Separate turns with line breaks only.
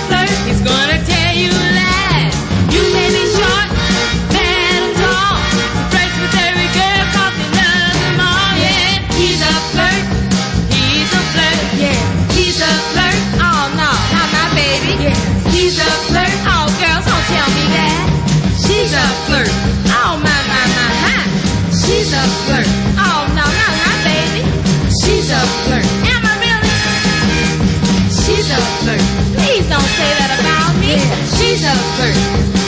flirt. He's gonna tell you lies. You may be short, bad and tall. Flirts with every girl 'cause he loves them all. Yeah, he's a flirt. He's a flirt. Yeah, he's a flirt. Oh no, not my baby. Yeah, he's a flirt. Oh girls, don't tell me that. She's a flirt. Oh my. She's a flirt. Oh no, not my baby. She's a flirt. Am I really? She's a flirt. Please don't say that about me. Yeah. She's a flirt.